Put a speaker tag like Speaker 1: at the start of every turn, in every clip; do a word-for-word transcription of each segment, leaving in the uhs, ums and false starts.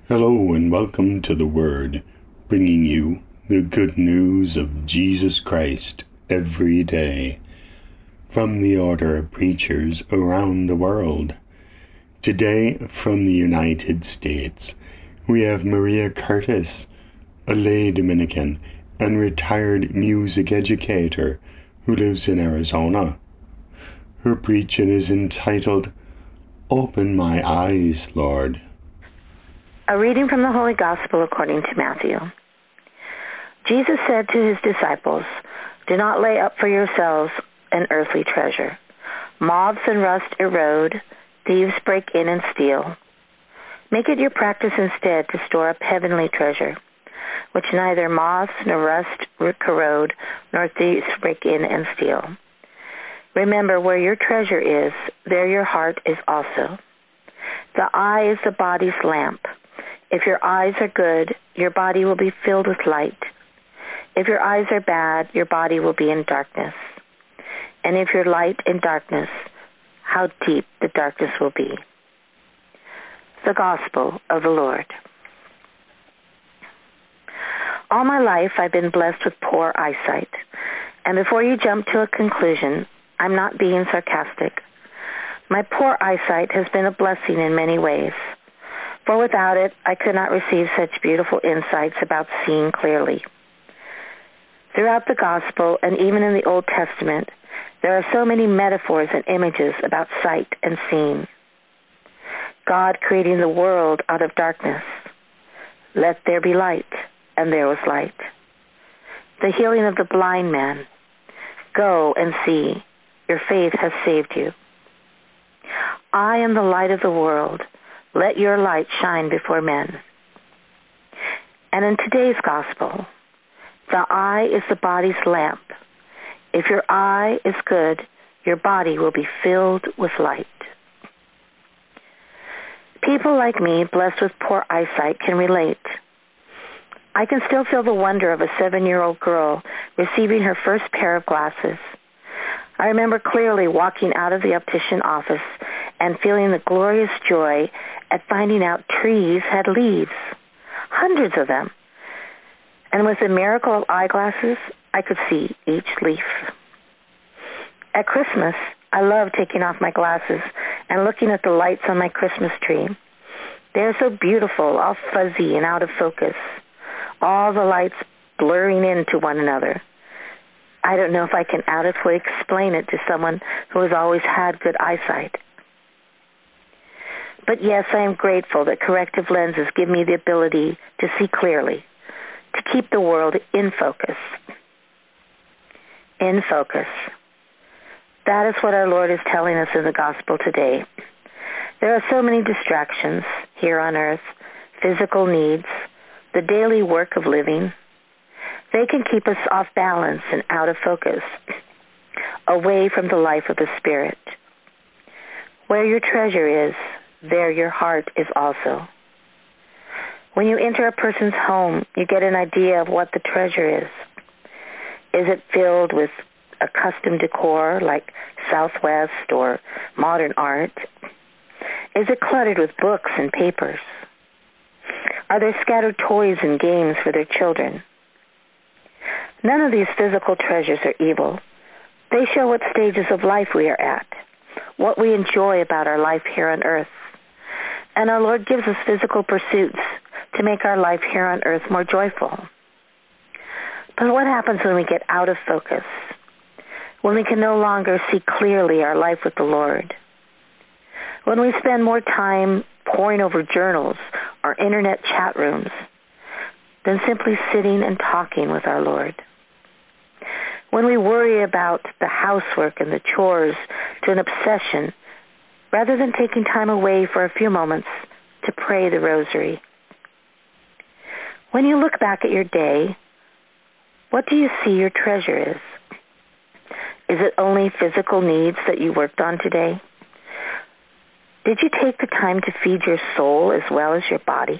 Speaker 1: Hello and welcome to The Word, bringing you the good news of Jesus Christ every day from the order of preachers around the world. Today, from the United States, we have Maria Curtis, a lay Dominican and retired music educator who lives in Arizona. Her preaching is entitled, "Open My Eyes, Lord."
Speaker 2: A reading from the Holy Gospel according to Matthew. Jesus said to his disciples, "Do not lay up for yourselves an earthly treasure. Moths and rust erode, thieves break in and steal. Make it your practice instead to store up heavenly treasure, which neither moths nor rust corrode, nor thieves break in and steal. Remember, where your treasure is, there your heart is also. The eye is the body's lamp. If your eyes are good, your body will be filled with light. If your eyes are bad, your body will be in darkness. And if you're light in darkness, how deep the darkness will be." The Gospel of the Lord. All my life I've been blessed with poor eyesight. And before you jump to a conclusion, I'm not being sarcastic. My poor eyesight has been a blessing in many ways. For without it, I could not receive such beautiful insights about seeing clearly. Throughout the Gospel, and even in the Old Testament, there are so many metaphors and images about sight and seeing. God creating the world out of darkness. Let there be light, and there was light. The healing of the blind man. Go and see, your faith has saved you. I am the light of the world. Let your light shine before men. And in today's Gospel, the eye is the body's lamp. If your eye is good, your body will be filled with light. People like me, blessed with poor eyesight, can relate. I can still feel the wonder of a seven-year-old girl receiving her first pair of glasses. I remember clearly walking out of the optician office and feeling the glorious joy at finding out trees had leaves, hundreds of them. And with the miracle of eyeglasses, I could see each leaf. At Christmas, I love taking off my glasses and looking at the lights on my Christmas tree. They're so beautiful, all fuzzy and out of focus, all the lights blurring into one another. I don't know if I can adequately explain it to someone who has always had good eyesight. But yes, I am grateful that corrective lenses give me the ability to see clearly, to keep the world in focus. In focus. That is what our Lord is telling us in the Gospel today. There are so many distractions here on earth, physical needs, the daily work of living. They can keep us off balance and out of focus, away from the life of the Spirit. Where your treasure is, there your heart is also. When you enter a person's home, you get an idea of what the treasure is. Is it filled with a custom decor like Southwest or modern art? Is it cluttered with books and papers? Are there scattered toys and games for their children? None of these physical treasures are evil. They show what stages of life we are at, what we enjoy about our life here on earth. And our Lord gives us physical pursuits to make our life here on earth more joyful. But what happens when we get out of focus? When we can no longer see clearly our life with the Lord? When we spend more time poring over journals or internet chat rooms than simply sitting and talking with our Lord? When we worry about the housework and the chores to an obsession, rather than taking time away for a few moments to pray the rosary? When you look back at your day, what do you see your treasure is? Is it only physical needs that you worked on today? Did you take the time to feed your soul as well as your body?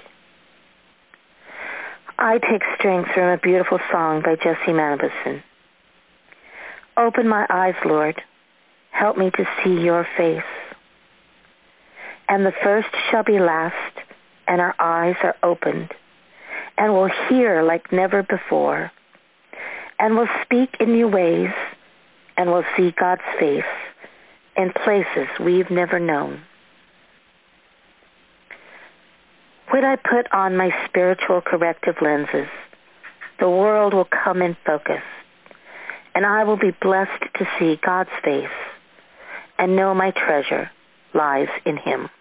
Speaker 2: I take strength from a beautiful song by Jesse Manabison. Open my eyes, Lord. Help me to see your face. And the first shall be last, and our eyes are opened, and we'll hear like never before, and we'll speak in new ways, and we'll see God's face in places we've never known. When I put on my spiritual corrective lenses, the world will come in focus, and I will be blessed to see God's face and know my treasure lies in Him.